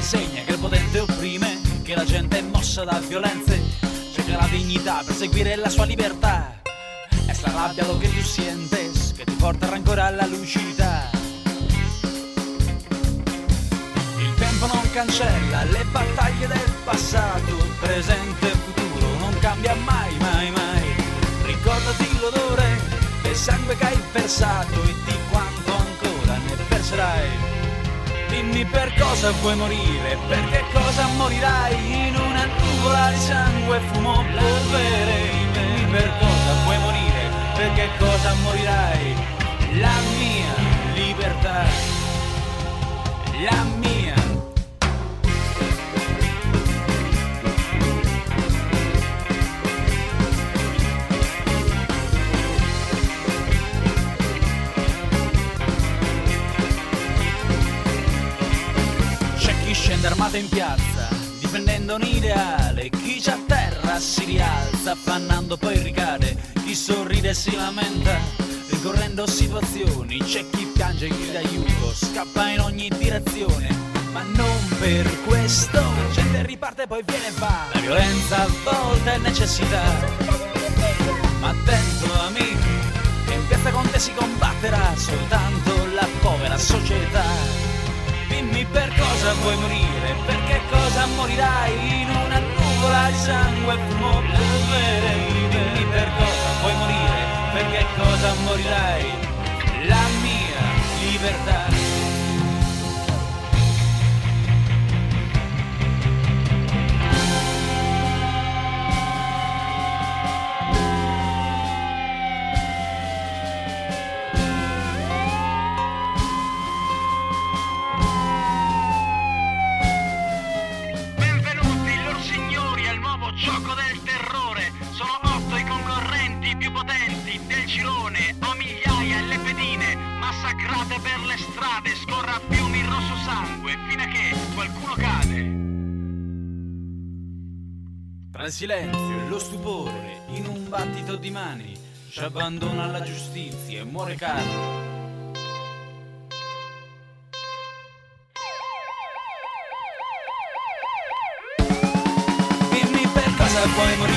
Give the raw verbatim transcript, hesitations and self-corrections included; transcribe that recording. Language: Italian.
insegna che il potente opprime, che la gente è mossa da violenze, cerca la dignità per seguire la sua libertà. È sta rabbia lo che tu sientes che ti porta ancora alla lucidità. Il tempo non cancella le battaglie del passato, presente e futuro non cambia mai, mai, mai. Ricordati l'odore del sangue che hai versato e di quanto ancora ne verserai. Dimmi per cosa vuoi morire, per che cosa morirai in una nuvola di sangue, fumo, polvere. Dimmi per cosa vuoi morire, per che cosa morirai. La mia libertà, la mia. Scende armato in piazza, difendendo un ideale. Chi c'è a terra si rialza, affannando poi ricade. Chi sorride e si lamenta, rincorrendo situazioni. C'è chi piange e grida aiuto, scappa in ogni direzione. Ma non per questo la gente riparte e poi viene e va. La violenza a volte è necessità, ma attento amico, che in piazza con te si combatterà soltanto la povera società. Dimmi per cosa vuoi morire, per che cosa morirai in una nuvola di sangue, fumo, polvere. Dimmi per cosa vuoi morire, per che cosa morirai. La mia libertà. Gioco del terrore, sono otto i concorrenti più potenti del girone, a migliaia le pedine, massacrate per le strade, scorra a fiumi il rosso sangue, fino a che qualcuno cade. Tra il silenzio e lo stupore, in un battito di mani, ci abbandona la giustizia e muore Carlo. Puoi morire,